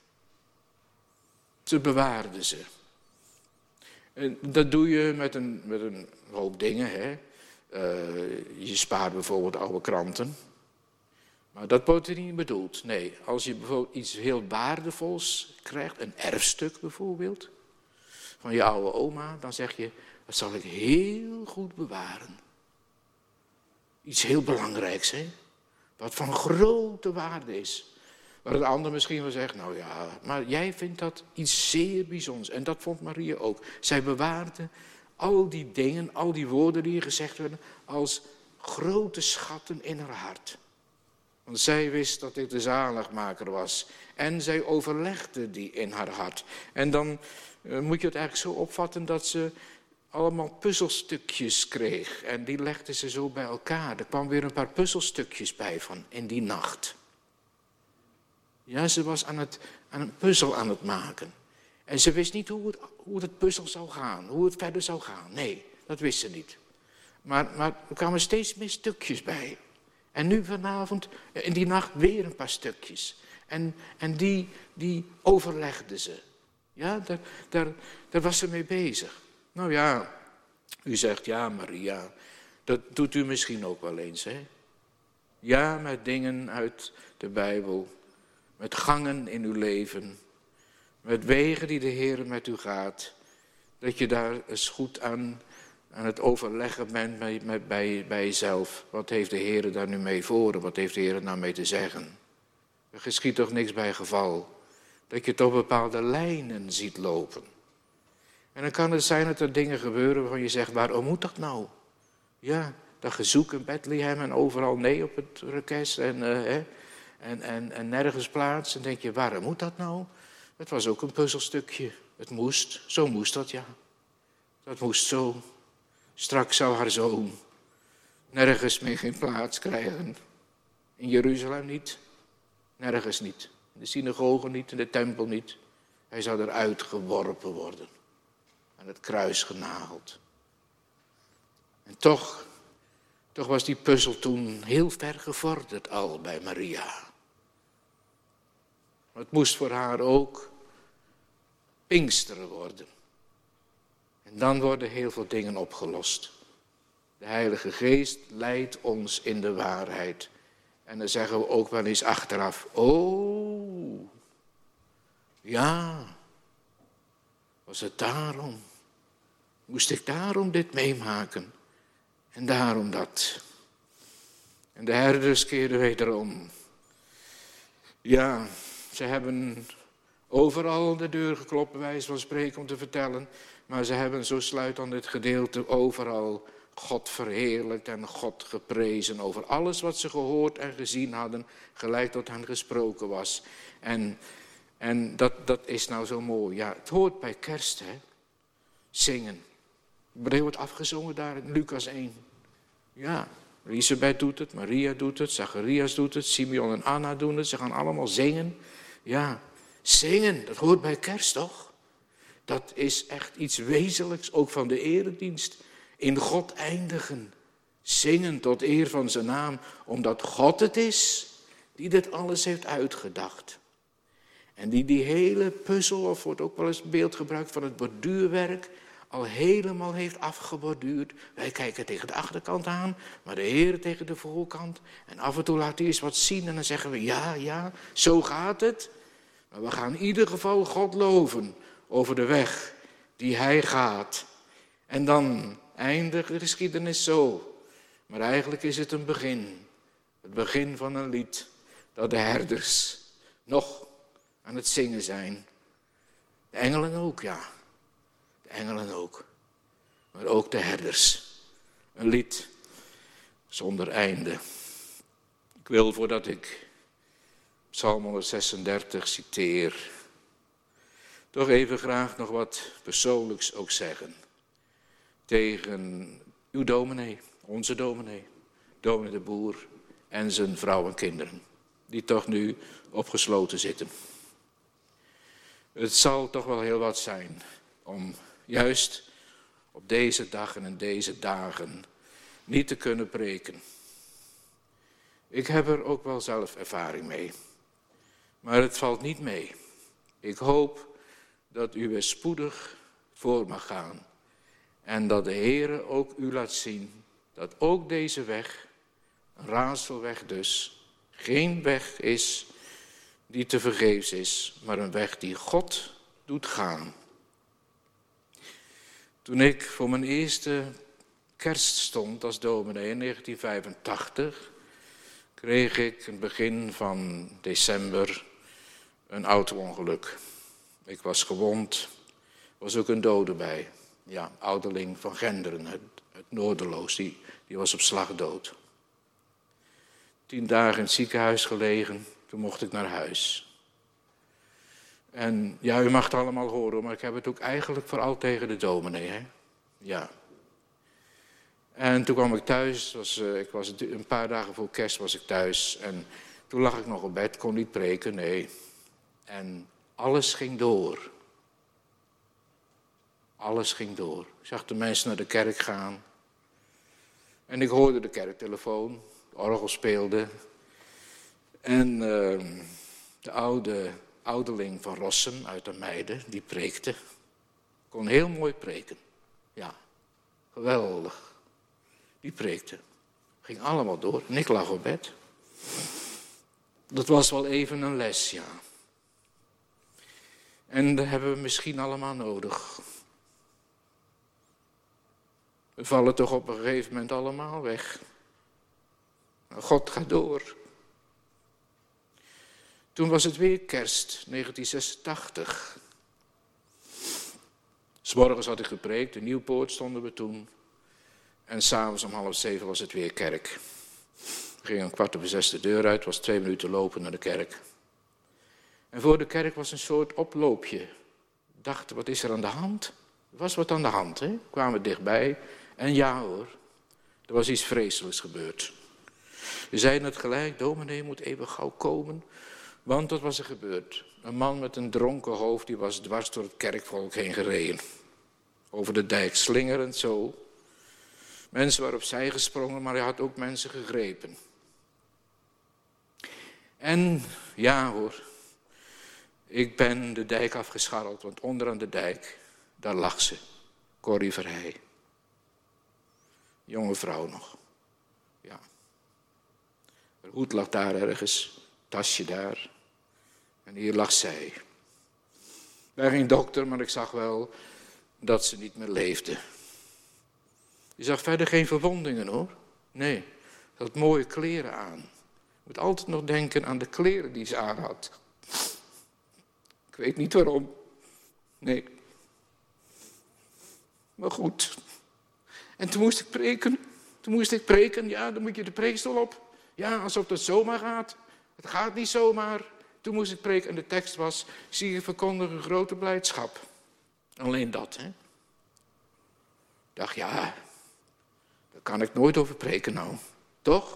Ze bewaarde ze. En dat doe je met een hoop dingen, hè. Je spaart bijvoorbeeld oude kranten. Maar dat wordt er niet bedoeld. Nee, als je bijvoorbeeld iets heel waardevols krijgt, een erfstuk bijvoorbeeld, van je oude oma, dan zeg je, dat zal ik heel goed bewaren. Iets heel belangrijks, hè? Wat van grote waarde is. Waar de ander misschien wel zegt, nou ja, maar jij vindt dat iets zeer bijzonders. En dat vond Maria ook. Zij bewaarde al die dingen, al die woorden die gezegd werden, als grote schatten in haar hart. Want zij wist dat dit de zaligmaker was. En zij overlegde die in haar hart. En dan moet je het eigenlijk zo opvatten dat ze allemaal puzzelstukjes kreeg. En die legde ze zo bij elkaar. Er kwam weer een paar puzzelstukjes bij van in die nacht. Ja, ze was aan een puzzel aan het maken. En ze wist niet hoe het puzzel zou gaan, hoe het verder zou gaan. Nee, dat wist ze niet. Maar er kwamen steeds meer stukjes bij. En nu vanavond, in die nacht, weer een paar stukjes. En die overlegde ze. Ja, daar was ze mee bezig. Nou ja, u zegt, ja Maria, dat doet u misschien ook wel eens, hè? Ja, met dingen uit de Bijbel. Met gangen in uw leven. Met wegen die de Heer met u gaat. Dat je daar eens goed aan het overleggen bent bij jezelf. Wat heeft de Heer daar nu mee voor? Wat heeft de Heer nou mee te zeggen? Er geschiedt toch niks bij geval. Dat je toch bepaalde lijnen ziet lopen. En dan kan het zijn dat er dingen gebeuren waarvan je zegt, waarom moet dat nou? Ja, dat gezoek in Bethlehem en overal nee op het orkest en nergens plaats. En denk je, waarom moet dat nou? Het was ook een puzzelstukje. Het moest, zo moest dat, ja. Dat moest zo. Straks zou haar zoon nergens meer geen plaats krijgen. In Jeruzalem niet, nergens niet. In de synagoge niet, in de tempel niet. Hij zou eruit geworpen worden. Aan het kruis genageld. En toch was die puzzel toen heel ver gevorderd al bij Maria. Maar het moest voor haar ook Pinksteren worden. En dan worden heel veel dingen opgelost. De Heilige Geest leidt ons in de waarheid. En dan zeggen we ook wel eens achteraf, oh, ja, was het daarom? Moest ik daarom dit meemaken? En daarom dat. En de herders keerden wederom. Ja, ze hebben overal de deur geklopt, bij wijze van spreken, om te vertellen. Maar ze hebben, zo sluit dan dit gedeelte, overal God verheerlijkt en God geprezen over alles wat ze gehoord en gezien hadden, gelijk tot hen gesproken was. En dat is nou zo mooi. Ja, het hoort bij kerst, hè. Zingen. Er wordt afgezongen daar in Lucas 1. Ja, Elisabeth doet het, Maria doet het, Zacharias doet het, Simeon en Anna doen het. Ze gaan allemaal zingen. Ja, zingen, dat hoort bij kerst, toch? Dat is echt iets wezenlijks, ook van de eredienst. In God eindigen. Zingen tot eer van zijn naam, omdat God het is die dit alles heeft uitgedacht. En die hele puzzel, of wordt ook wel eens beeld gebruikt van het borduurwerk, al helemaal heeft afgeborduurd. Wij kijken tegen de achterkant aan, maar de Heer tegen de voorkant. En af en toe laat hij eens wat zien en dan zeggen we, ja, zo gaat het. Maar we gaan in ieder geval God loven over de weg die hij gaat. En dan eindigt de geschiedenis zo. Maar eigenlijk is het een begin. Het begin van een lied dat de herders nog aan het zingen zijn. De engelen ook, ja. De engelen ook. Maar ook de herders. Een lied zonder einde. Ik wil, voordat ik Psalm 136 citeer, toch even graag nog wat persoonlijks ook zeggen. Tegen uw dominee, onze dominee de Boer en zijn vrouw en kinderen, die toch nu opgesloten zitten. Het zal toch wel heel wat zijn om juist op deze dag en in deze dagen niet te kunnen preken. Ik heb er ook wel zelf ervaring mee, maar het valt niet mee. Ik hoop dat u weer spoedig voor mag gaan en dat de Heere ook u laat zien dat ook deze weg, een raadselweg dus, geen weg is die te vergeefs is, maar een weg die God doet gaan. Toen ik voor mijn eerste kerst stond als dominee in 1985, kreeg ik in het begin van december een auto-ongeluk. Ik was gewond, er was ook een dode bij. Ja, ouderling van Genderen, het Noorderloos, die was op slag dood. 10 dagen in het ziekenhuis gelegen, toen mocht ik naar huis. En ja, u mag het allemaal horen, maar ik heb het ook eigenlijk vooral tegen de dominee, hè? Ja. En toen kwam ik thuis, een paar dagen voor kerst was ik thuis. En toen lag ik nog op bed, kon niet preken, nee. En alles ging door. Alles ging door. Ik zag de mensen naar de kerk gaan. En ik hoorde de kerktelefoon, de orgel speelde. En de ouderling van Rossum uit de Meiden, die preekte. Kon heel mooi preken. Ja, geweldig. Die preekte. Ging allemaal door. En ik lag op bed. Dat was wel even een les, ja. En dat hebben we misschien allemaal nodig. We vallen toch op een gegeven moment allemaal weg. God gaat door. Toen was het weer kerst, 1986. 'S Morgens had ik gepreekt, in Nieuwpoort stonden we toen. En 's avonds om 6:30 was het weer kerk. We gingen om 5:15 de deur uit, het was 2 minuten lopen naar de kerk. En voor de kerk was een soort oploopje. Ik dacht, wat is er aan de hand? Er was wat aan de hand, hè? Kwamen we dichtbij. En ja hoor, er was iets vreselijks gebeurd. We zeiden het gelijk, dominee moet even gauw komen. Want wat was er gebeurd? Een man met een dronken hoofd, die was dwars door het kerkvolk heen gereden. Over de dijk, slingerend zo. Mensen waren opzij gesprongen, maar hij had ook mensen gegrepen. En ja hoor, ik ben de dijk afgescharreld, want onderaan de dijk, daar lag ze, Corrie Verheij. Jonge vrouw nog, ja. Haar hoed lag daar ergens, tasje daar. En hier lag zij. Ik ben geen dokter, maar ik zag wel dat ze niet meer leefde. Je zag verder geen verwondingen hoor. Nee, ze had mooie kleren aan. Je moet altijd nog denken aan de kleren die ze aan had. Ik weet niet waarom. Nee. Maar goed. En toen moest ik preken. Ja, dan moet je de preekstoel op. Ja, alsof dat zomaar gaat. Het gaat niet zomaar. Toen moest ik preken en de tekst was, zie je verkondigen grote blijdschap. Alleen dat, hè. Ik dacht, ja, daar kan ik nooit over preken nou. Toch?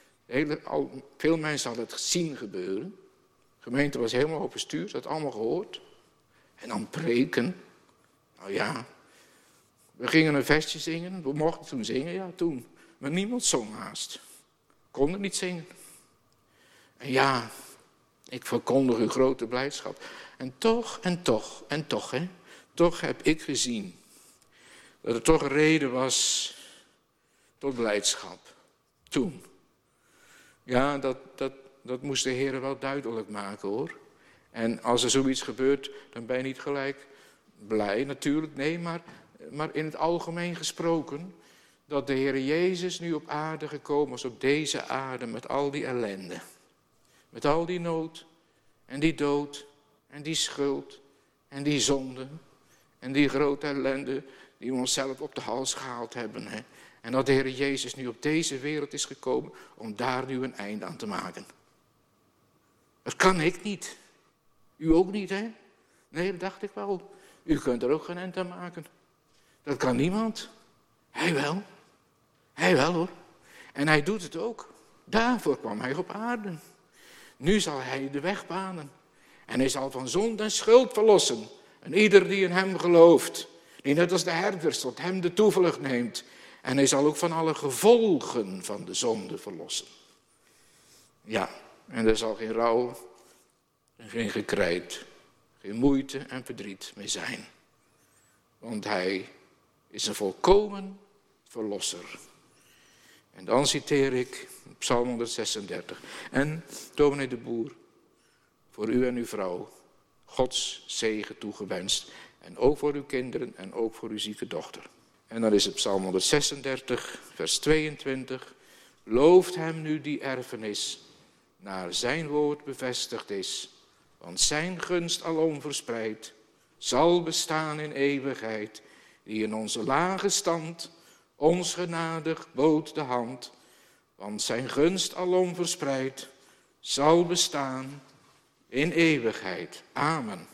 Veel mensen hadden het zien gebeuren. De gemeente was helemaal overstuurd, ze had allemaal gehoord. En dan preken. Nou ja, we gingen een versje zingen. We mochten toen zingen, ja toen. Maar niemand zong haast. Konden niet zingen. En ja, ik verkondig uw grote blijdschap. En toch, hè. Toch heb ik gezien dat er toch een reden was tot blijdschap. Toen. Ja, dat moest de Heer wel duidelijk maken hoor. En als er zoiets gebeurt, dan ben je niet gelijk blij natuurlijk. Nee, maar in het algemeen gesproken, dat de Heer Jezus nu op aarde gekomen was, op deze aarde, met al die ellende. Met al die nood, en die dood, en die schuld, en die zonde, en die grote ellende die we onszelf op de hals gehaald hebben. Hè? En dat de Heer Jezus nu op deze wereld is gekomen om daar nu een einde aan te maken. Dat kan ik niet. U ook niet, hè? Nee, dat dacht ik wel. U kunt er ook geen eind aan maken. Dat kan niemand. Hij wel. Hij wel, hoor. En hij doet het ook. Daarvoor kwam hij op aarde. Nu zal hij de weg banen. En hij zal van zonde en schuld verlossen. En ieder die in hem gelooft, die net als de herders tot hem de toevlucht neemt. En hij zal ook van alle gevolgen van de zonde verlossen. Ja, en er zal geen rouw en geen gekrijt, geen moeite en verdriet meer zijn. Want hij is een volkomen verlosser. En dan citeer ik Psalm 136. En, dominee de Boer, voor u en uw vrouw, Gods zegen toegewenst. En ook voor uw kinderen en ook voor uw zieke dochter. En dan is het Psalm 136, vers 22. Looft hem nu die erfenis, naar zijn woord bevestigd is. Want zijn gunst alom verspreid, zal bestaan in eeuwigheid. Die in onze lage stand, ons genadig bood de hand. Want zijn gunst alom verspreid, zal bestaan in eeuwigheid. Amen.